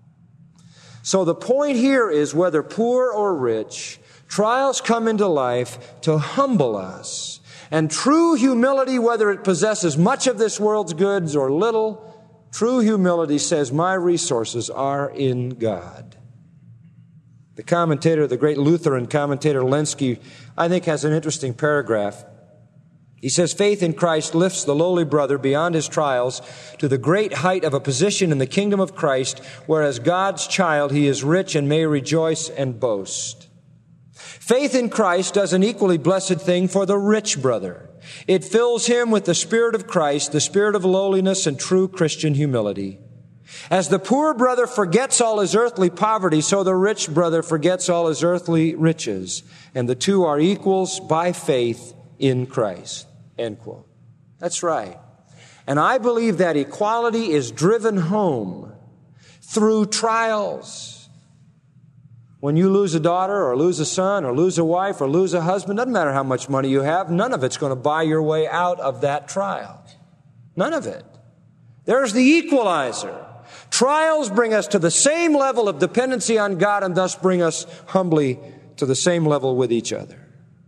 So the point here is, whether poor or rich, trials come into life to humble us. And true humility, whether it possesses much of this world's goods or little, true humility says, my resources are in God. The commentator, the great Lutheran commentator Lenski, I think has an interesting paragraph. He says, faith in Christ lifts the lowly brother beyond his trials to the great height of a position in the kingdom of Christ, where as God's child he is rich and may rejoice and boast. Faith in Christ does an equally blessed thing for the rich brother. It fills him with the Spirit of Christ, the spirit of lowliness and true Christian humility. As the poor brother forgets all his earthly poverty, so the rich brother forgets all his earthly riches. And the two are equals by faith in Christ. End quote. That's right. And I believe that equality is driven home through trials. When you lose a daughter or lose a son or lose a wife or lose a husband, doesn't matter how much money you have, none of it's going to buy your way out of that trial. None of it. There's the equalizer. Trials bring us to the same level of dependency on God and thus bring us humbly to the same level with each other.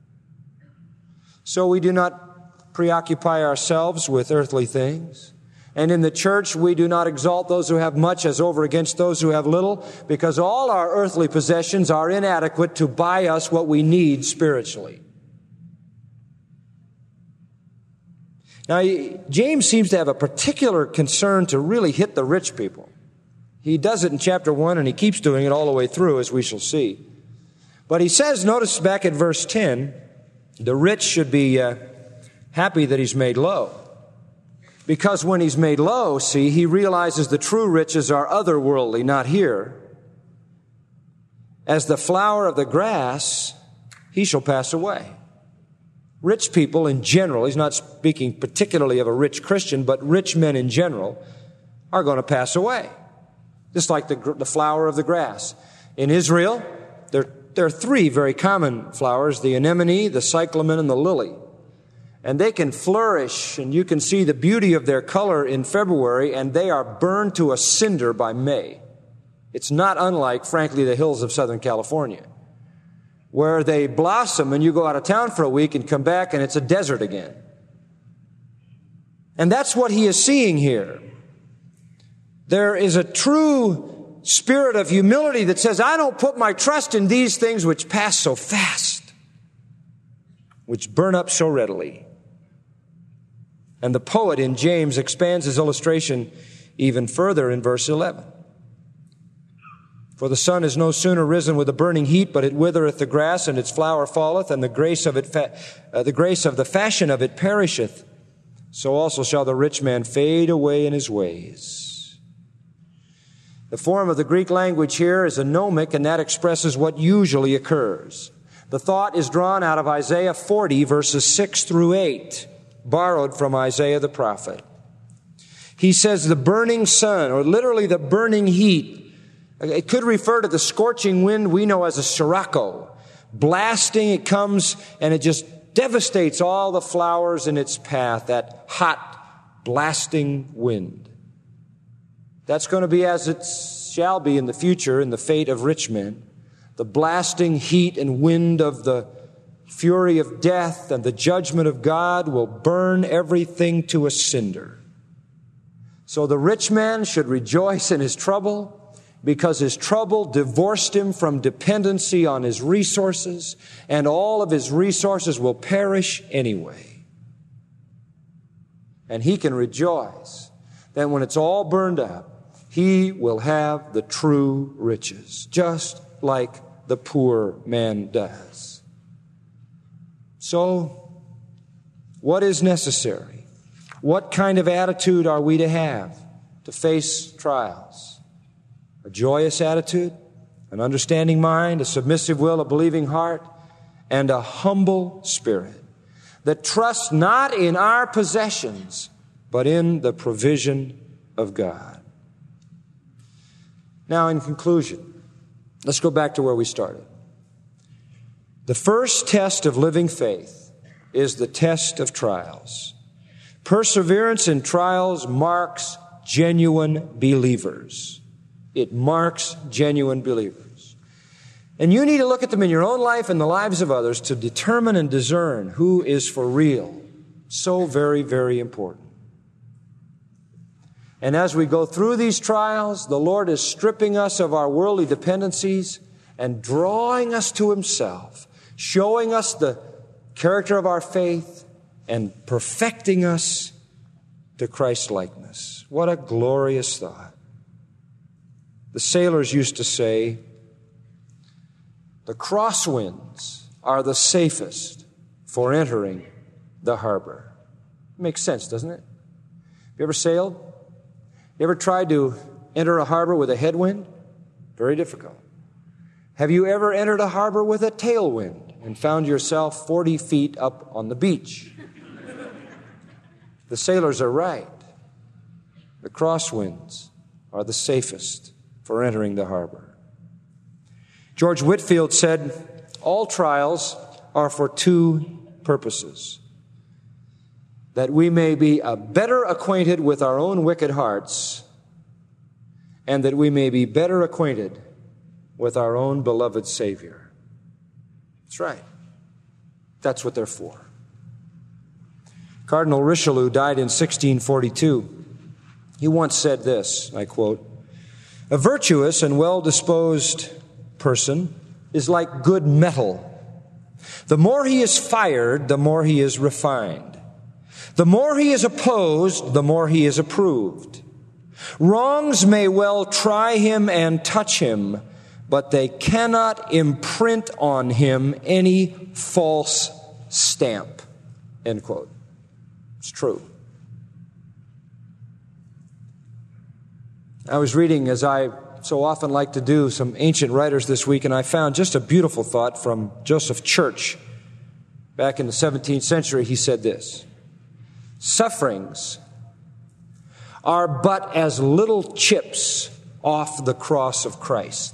So we do not preoccupy ourselves with earthly things. And in the church, we do not exalt those who have much as over against those who have little, because all our earthly possessions are inadequate to buy us what we need spiritually. Now, James seems to have a particular concern to really hit the rich people. He does it in chapter 1, and he keeps doing it all the way through, as we shall see. But he says, notice back at verse 10, the rich should be happy that he's made low. Because when he's made low, see, he realizes the true riches are otherworldly, not here. As the flower of the grass, he shall pass away. Rich people in general, he's not speaking particularly of a rich Christian, but rich men in general are going to pass away. Just like the flower of the grass. In Israel, there are three very common flowers, the anemone, the cyclamen, and the lily. And they can flourish, and you can see the beauty of their color in February, and they are burned to a cinder by May. It's not unlike, frankly, the hills of Southern California, where they blossom and you go out of town for a week and come back and it's a desert again. And that's what he is seeing here. There is a true spirit of humility that says, I don't put my trust in these things which pass so fast, which burn up so readily. And the poet in James expands his illustration even further in verse 11. For the sun is no sooner risen with a burning heat, but it withereth the grass, and its flower falleth, and the grace of the fashion of it perisheth. So also shall the rich man fade away in his ways. The form of the Greek language here is anomic, and that expresses what usually occurs. The thought is drawn out of Isaiah 40, verses 6 through 8, borrowed from Isaiah the prophet. He says the burning sun, or literally the burning heat. It could refer to the scorching wind we know as a sirocco. Blasting, it comes and it just devastates all the flowers in its path, that hot, blasting wind. That's going to be as it shall be in the future in the fate of rich men. The blasting heat and wind of the fury of death and the judgment of God will burn everything to a cinder. So the rich man should rejoice in his trouble, because his trouble divorced him from dependency on his resources, and all of his resources will perish anyway. And he can rejoice that when it's all burned up, he will have the true riches, just like the poor man does. So, what is necessary? What kind of attitude are we to have to face trials? A joyous attitude, an understanding mind, a submissive will, a believing heart, and a humble spirit that trusts not in our possessions, but in the provision of God. Now, in conclusion, let's go back to where we started. The first test of living faith is the test of trials. Perseverance in trials marks genuine believers. It marks genuine believers. And you need to look at them in your own life and the lives of others to determine and discern who is for real. So very, very important. And as we go through these trials, the Lord is stripping us of our worldly dependencies and drawing us to Himself, showing us the character of our faith and perfecting us to Christ-likeness. What a glorious thought. The sailors used to say, the crosswinds are the safest for entering the harbor. It makes sense, doesn't it? Have you ever sailed? You ever tried to enter a harbor with a headwind? Very difficult. Have you ever entered a harbor with a tailwind and found yourself 40 feet up on the beach? The sailors are right. The crosswinds are the safest for entering the harbor. George Whitefield said, all trials are for two purposes: that we may be better acquainted with our own wicked hearts, and that we may be better acquainted with our own beloved Savior. That's right. That's what they're for. Cardinal Richelieu died in 1642. He once said this, I quote, "A virtuous and well-disposed person is like good metal. The more he is fired, the more he is refined. The more he is opposed, the more he is approved. Wrongs may well try him and touch him, but they cannot imprint on him any false stamp." End quote. It's true. I was reading, as I so often like to do, some ancient writers this week, and I found just a beautiful thought from Joseph Church. Back in the 17th century, he said this: "Sufferings are but as little chips off the cross of Christ."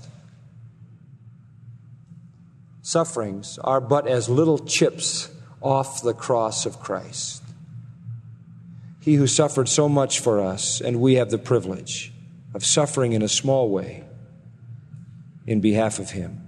Sufferings are but as little chips off the cross of Christ. He who suffered so much for us, and we have the privilege of suffering in a small way in behalf of Him.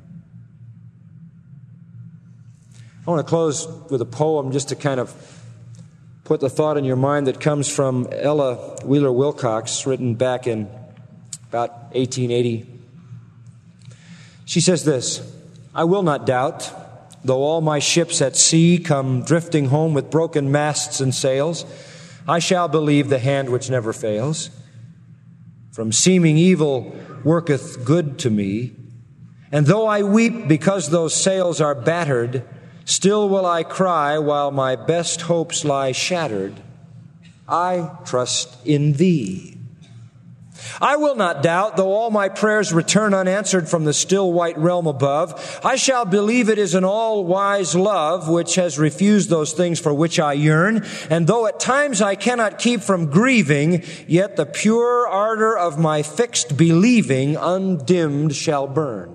I want to close with a poem just to kind of put the thought in your mind that comes from Ella Wheeler Wilcox, written back in about 1880. She says this: "I will not doubt, though all my ships at sea come drifting home with broken masts and sails, I shall believe the hand which never fails. From seeming evil worketh good to me. And though I weep because those sails are battered, still will I cry while my best hopes lie shattered. I trust in Thee. I will not doubt, though all my prayers return unanswered from the still white realm above. I shall believe it is an all-wise love which has refused those things for which I yearn. And though at times I cannot keep from grieving, yet the pure ardor of my fixed believing undimmed shall burn.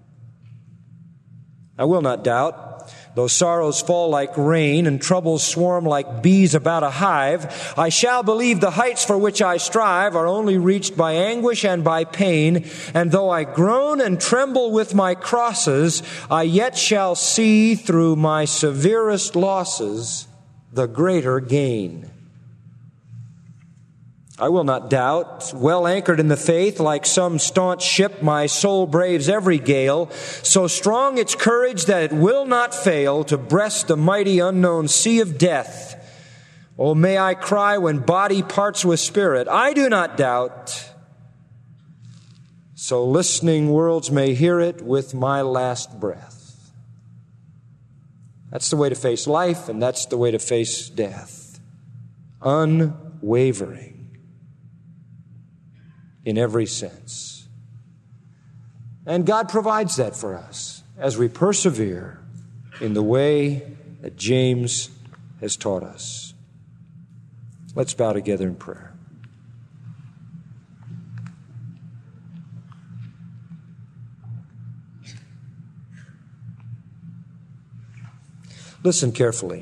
I will not doubt, though sorrows fall like rain and troubles swarm like bees about a hive, I shall believe the heights for which I strive are only reached by anguish and by pain. And though I groan and tremble with my crosses, I yet shall see through my severest losses the greater gain. I will not doubt, well anchored in the faith, like some staunch ship, my soul braves every gale, so strong its courage that it will not fail to breast the mighty unknown sea of death. Oh, may I cry when body parts with spirit, I do not doubt, so listening worlds may hear it with my last breath. That's the way to face life, and that's the way to face death. Unwavering. In every sense. And God provides that for us as we persevere in the way that James has taught us. Let's bow together in prayer. Listen carefully.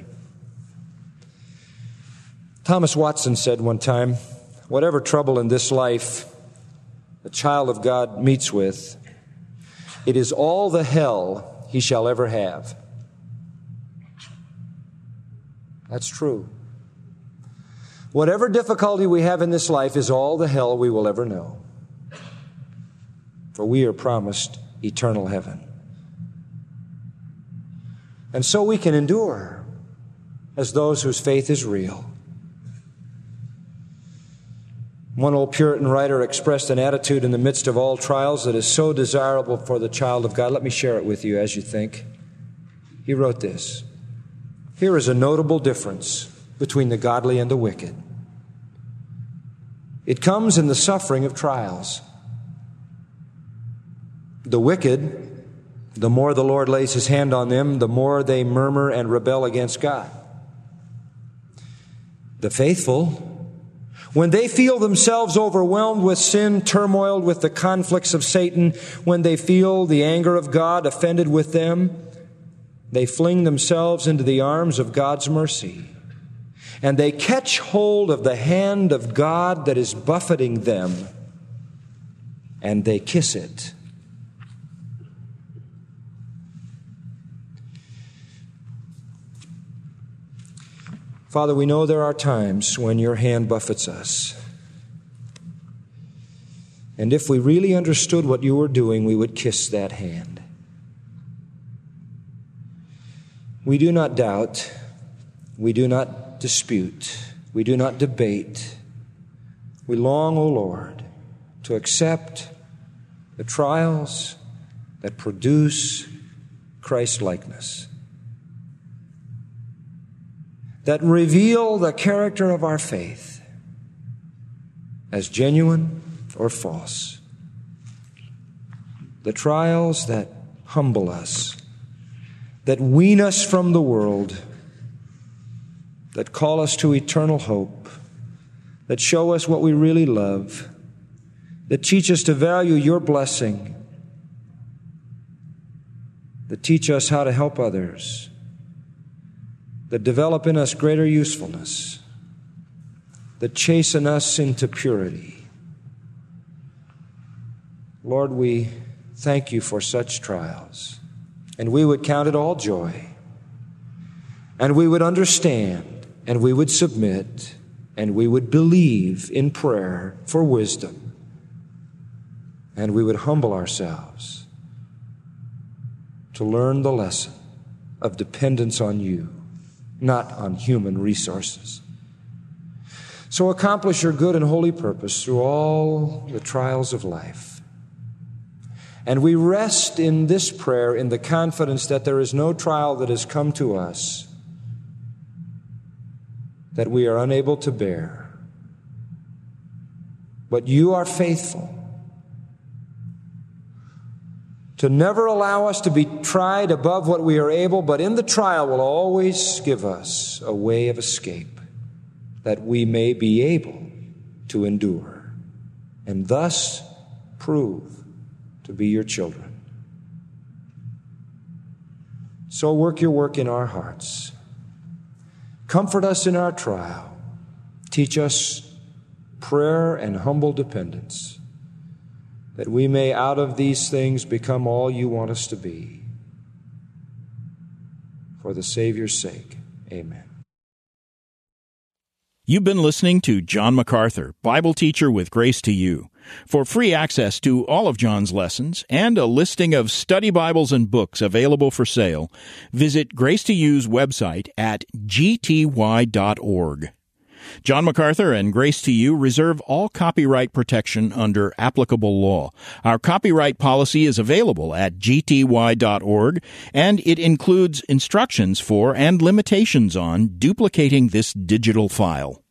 Thomas Watson said one time, whatever trouble in this life the child of God meets with, it is all the hell he shall ever have. That's true. Whatever difficulty we have in this life is all the hell we will ever know. For we are promised eternal heaven. And so we can endure as those whose faith is real. One old Puritan writer expressed an attitude in the midst of all trials that is so desirable for the child of God. Let me share it with you as you think. He wrote this: here is a notable difference between the godly and the wicked. It comes in the suffering of trials. The wicked, the more the Lord lays His hand on them, the more they murmur and rebel against God. The faithful, when they feel themselves overwhelmed with sin, turmoiled with the conflicts of Satan, when they feel the anger of God offended with them, they fling themselves into the arms of God's mercy. And they catch hold of the hand of God that is buffeting them, and they kiss it. Father, we know there are times when your hand buffets us. And if we really understood what you were doing, we would kiss that hand. We do not doubt. We do not dispute. We do not debate. We long, O Lord, to accept the trials that produce Christ-likeness, that reveal the character of our faith as genuine or false. The trials that humble us, that wean us from the world, that call us to eternal hope, that show us what we really love, that teach us to value your blessing, that teach us how to help others, that develop in us greater usefulness, that chasten us into purity. Lord, we thank you for such trials, and we would count it all joy, and we would understand, and we would submit, and we would believe in prayer for wisdom, and we would humble ourselves to learn the lesson of dependence on you, not on human resources. So accomplish your good and holy purpose through all the trials of life. And we rest in this prayer in the confidence that there is no trial that has come to us that we are unable to bear. But you are faithful to never allow us to be tried above what we are able, but in the trial will always give us a way of escape that we may be able to endure and thus prove to be your children. So work your work in our hearts. Comfort us in our trial. Teach us prayer and humble dependence, that we may out of these things become all you want us to be. For the Savior's sake, amen.
You've been listening to John MacArthur, Bible teacher with Grace to You. For free access to all of John's lessons and a listing of study Bibles and books available for sale, visit Grace to You's website at gty.org. John MacArthur and Grace to You reserve all copyright protection under applicable law. Our copyright policy is available at gty.org, and it includes instructions for and limitations on duplicating this digital file.